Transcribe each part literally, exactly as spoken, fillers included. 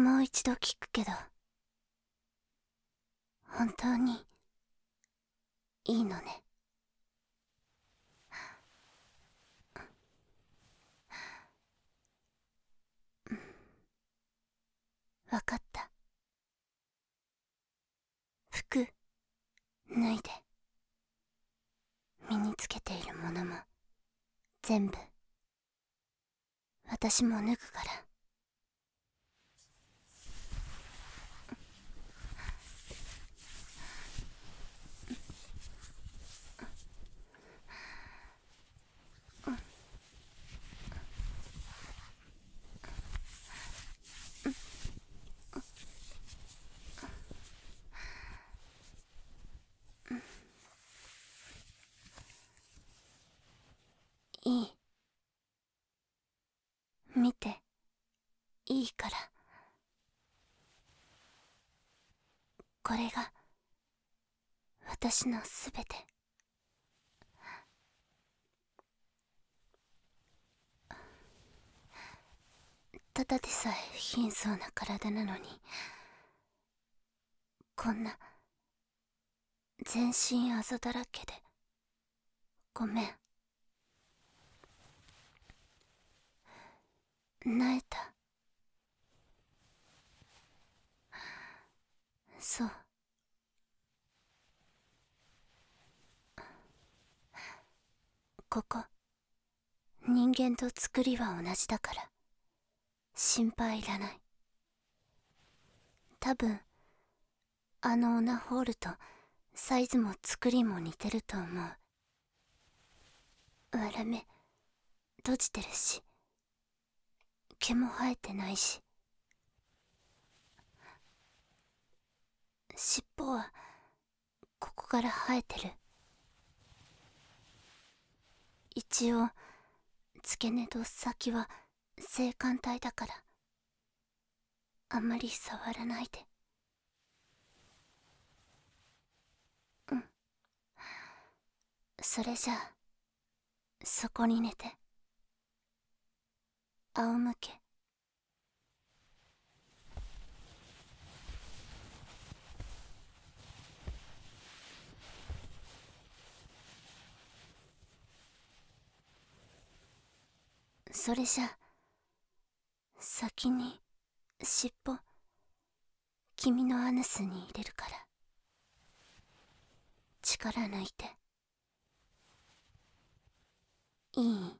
もう一度聞くけど、本当にいいのね。わかった。服脱いで。身につけているものも全部私も脱ぐから。いい。見ていいから。これが私のすべて。ただでさえ貧相な体なのに、こんな全身あざだらけでごめん。萎えた。そう。ここ人間と作りは同じだから心配いらない。多分あのオナホールとサイズも作りも似てると思う。割れ目閉じてるし、毛も生えてないし、尻尾はここから生えてる。一応付け根と先は性感帯だからあんまり触らないで。うん。それじゃあそこに寝て。仰向け。それじゃあ先に尻尾君のアヌスに入れるから、力抜いて。いい？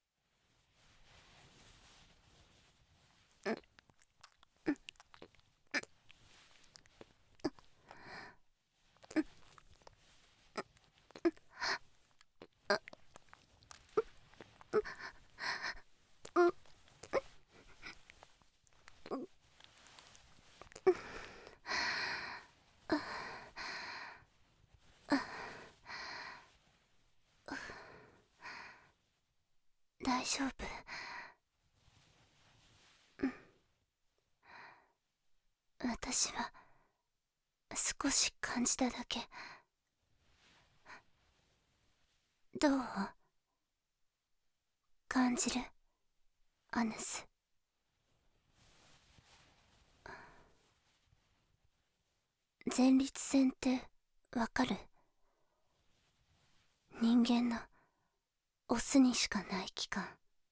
大丈夫？私は少し感じただけ。どう感じる？アヌス。前立腺ってわかる？人間のオスにしかない器官。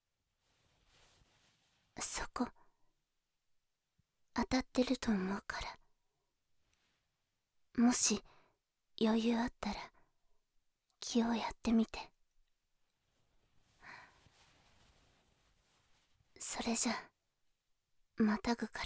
そこ当たってると思うから、もし余裕あったら気をやってみて。それじゃまたぐから。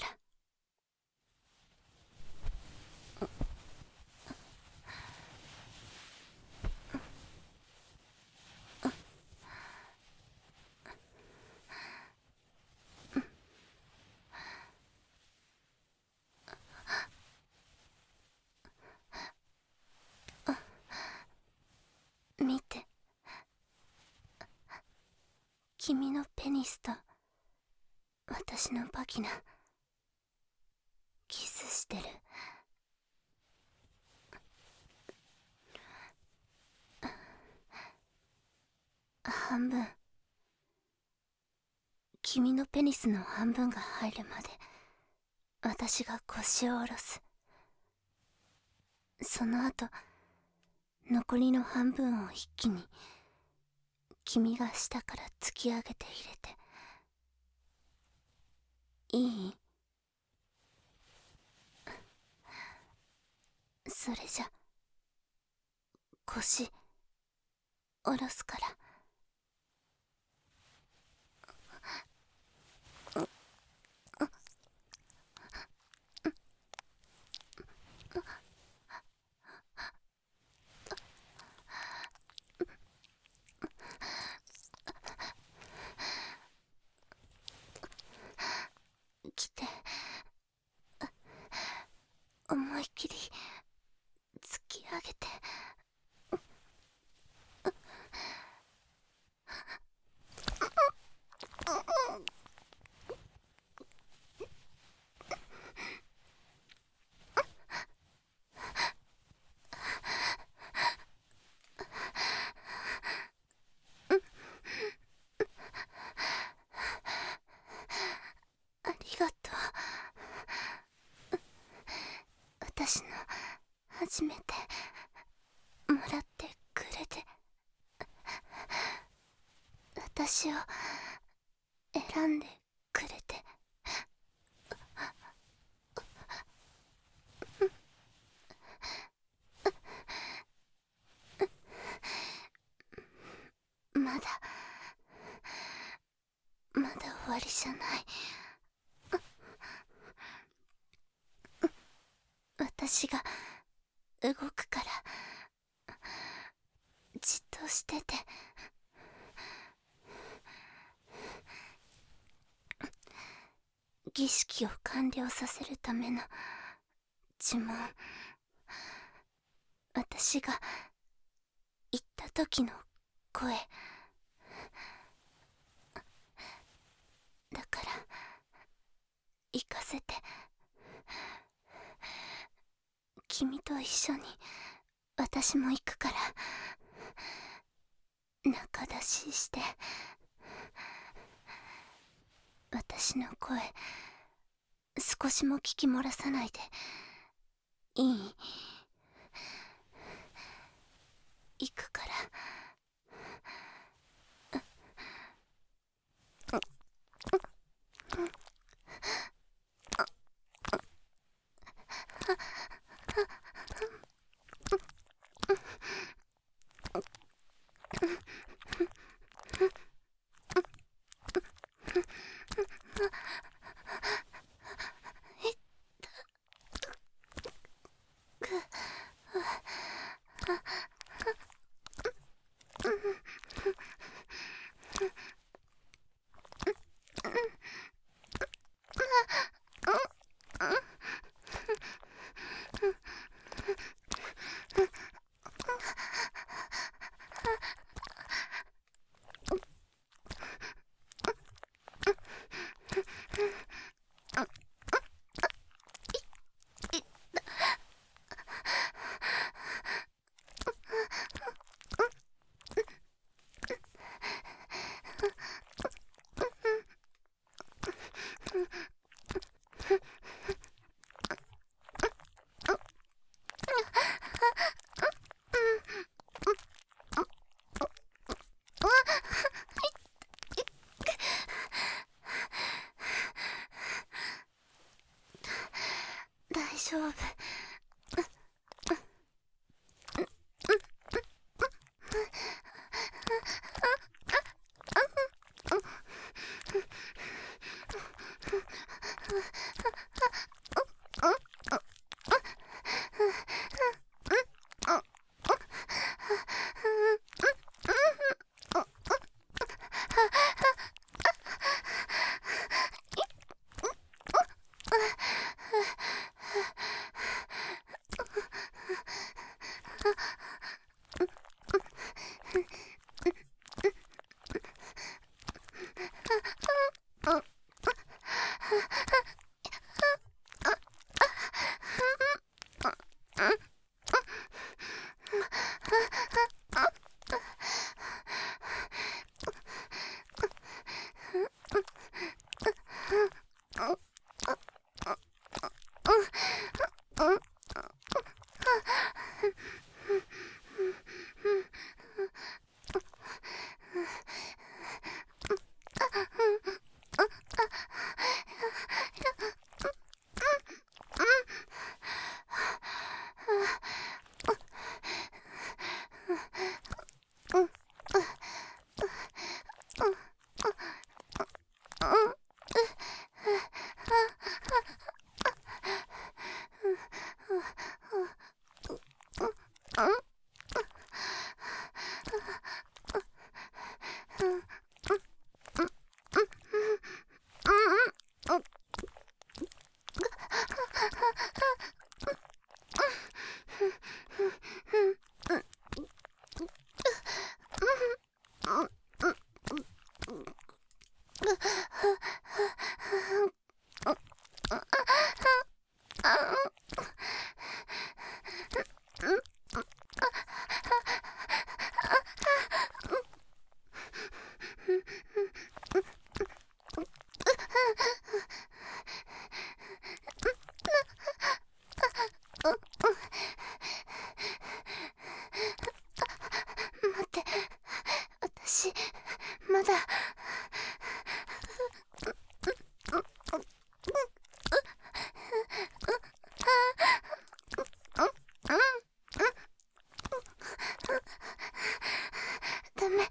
見て、君のペニスと私のバギナキスしてる。半分、君のペニスの半分が入るまで私が腰を下ろす。その後、残りの半分を一気に君が下から突き上げて入れて。いい？それじゃ腰下ろすから。来て、思いっきり突き上げて。ありがとう。私の初めてもらってくれて、私を選んでくれて。まだまだ終わりじゃない。私が動くからじっとしてて。儀式を完了させるための呪文、私が言った時の声だから、行かせて。君と一緒に私も行くから、仲出しして。私の声少しも聞き漏らさないでいい？行くから。大丈夫。 まだ。ダメ。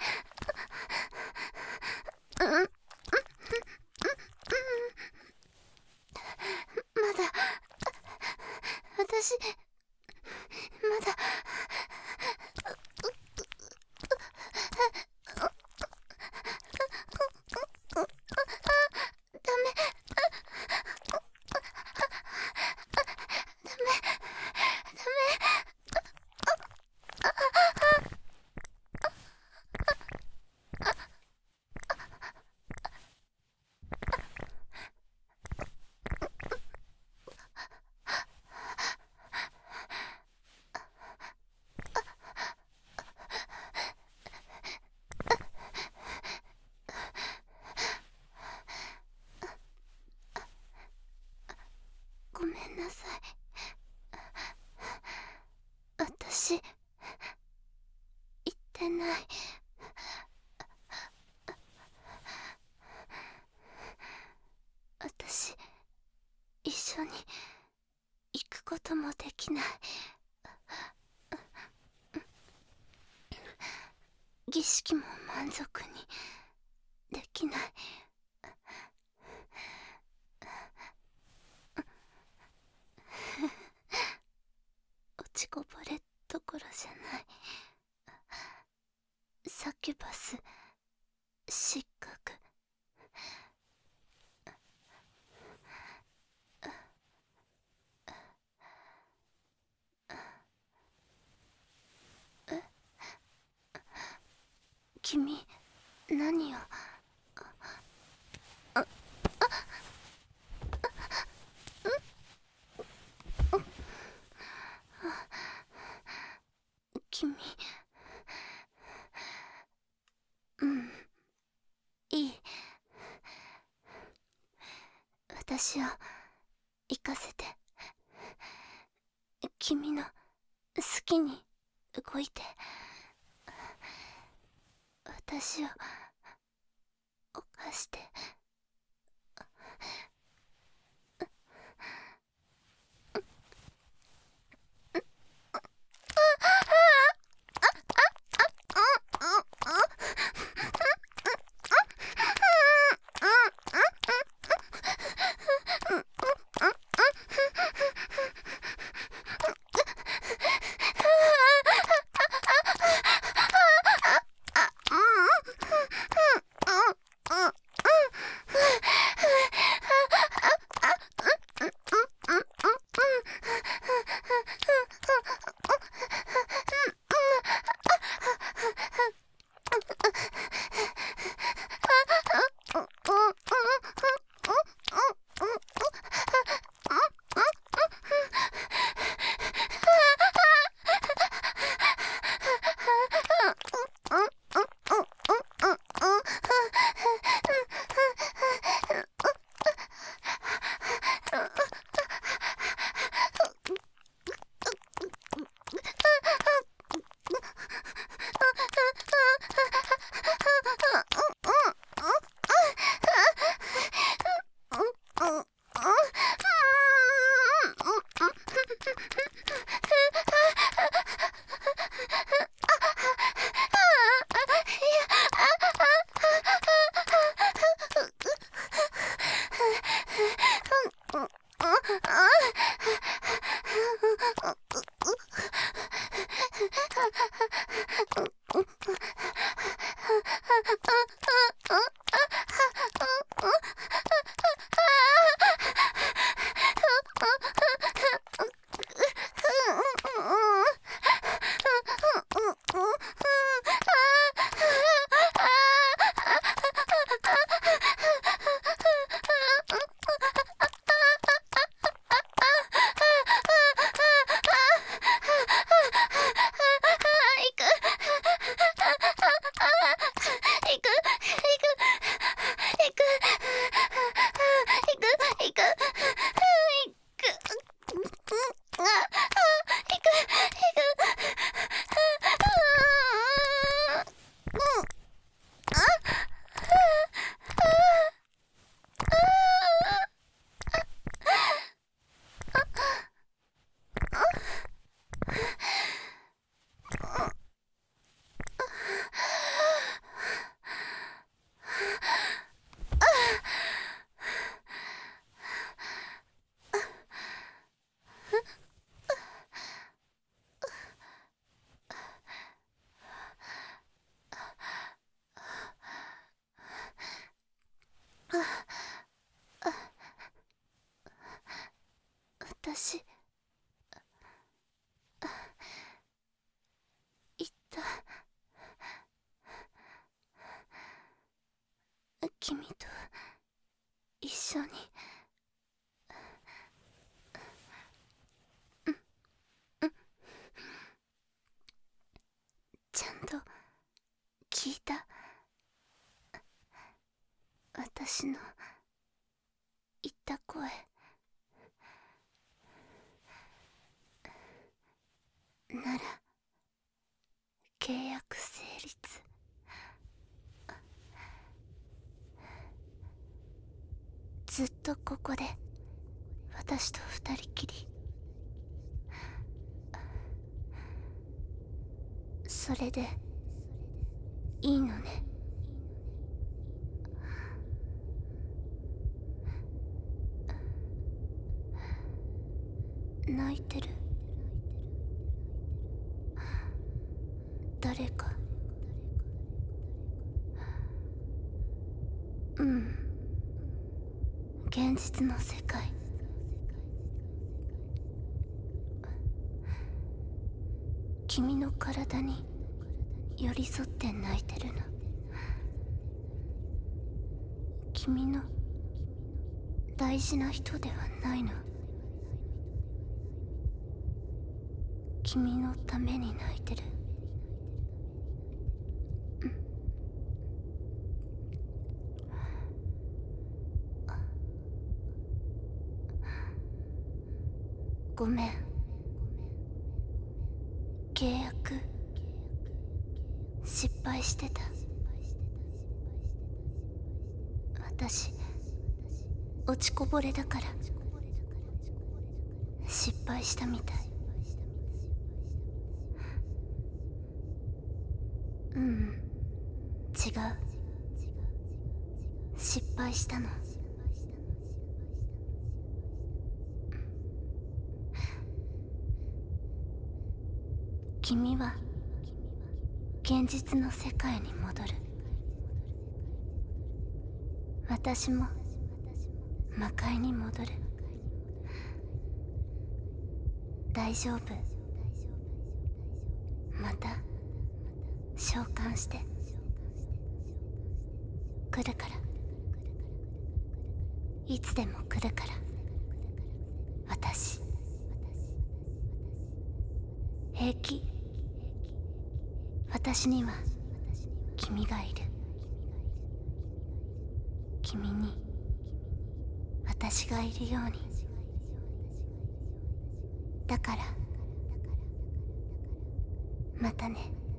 まだ私まだダメ。ダメ。ダメ。ごめんなさい。私言ってない。私一緒に行くこともできない。儀式も満足にできない。落ちこぼれどころじゃない。サキュバス失格。え、君何を。君、うんいい。私を行かせて。君の好きに動いて。私を犯して。行く。 君と一緒にちゃんと聞いた。私の言った声。なら契約成立。ずっとここで私と二人きり。それでいいのね。泣いてる。誰か。うん、現実の世界。君の体に寄り添って泣いてるの。君の大事な人ではないの。君のために泣いてる。ごめん。契約失敗してた。私落ちこぼれだから失敗したみたい。うん、違う。失敗したの。君は現実の世界に戻る。私も魔界に戻る。大丈夫。また召喚して来るから。いつでも来るから。私平気。私には君がいる。君に私がいるように。だからまたね。